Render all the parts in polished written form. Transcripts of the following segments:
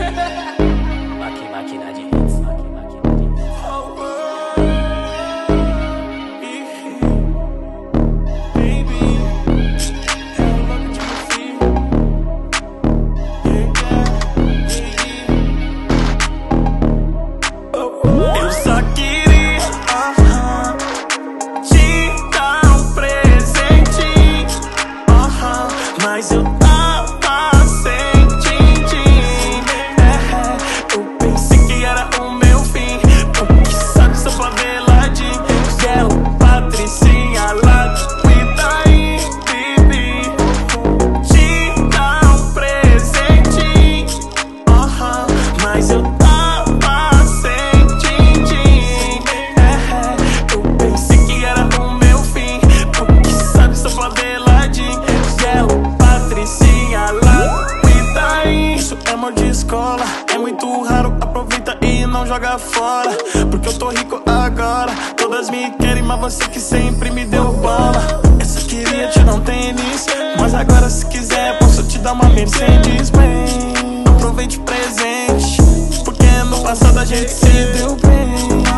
Máquina de hits, máquina de hits. Eu só queria te dar um presente, mas eu tava sem din-din. Eu pensei que era o meu fim, porque sabe seu faveladinho. Ela, Patricinha lá do Itaim, Bibi. Te dar um presente, mas eu tava sem din-din. Eu pensei que era o meu fim, porque sabe seu faveladinho. Ela, Patricinha lá do Itaim. Isso é amor de escola, é muito raro, aproveita e não joga fora. Porque eu tô rico agora, todas me querem, mas você que sempre me deu bola. Eu só queria te dar um tênis, mas agora se quiser posso te dar uma Mercedes Benz. Aproveite o presente, porque no passado a gente se deu bem.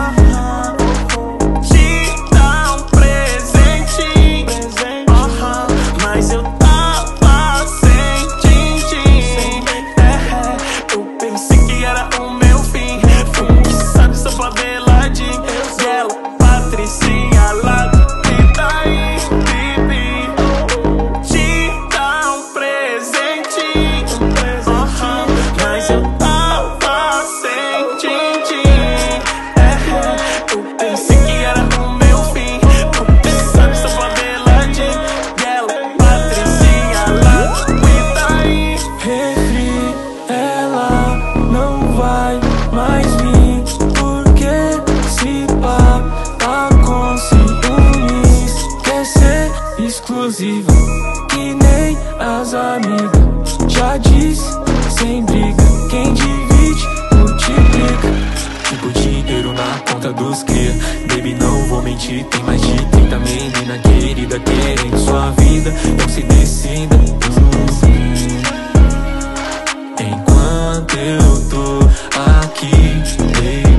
Te dar um presente, mas eu tava sem din-din. Eu pensei que era o meu fim, porque sabe seu faveladinho. Ela, Patricinha lá do Itaim, Bibi. Te dar um presente, mas eu tava sem din-din. Eu pensei que era o meu fim, porque sabe seu faveladinho. Ela, Patricinha lá do Itaim. Refri, ela não vai mais vir, porque se pá, tá com ciúmes. Quer ser exclusiva, que nem as amigas. Já disse, sem briga, quem divide, multiplica. Tipo dinheiro na conta dos cria. Baby, não vou mentir, tem mais de 30 menina querida querendo sua vida. Então se decida, enquanto eu tô aqui, baby.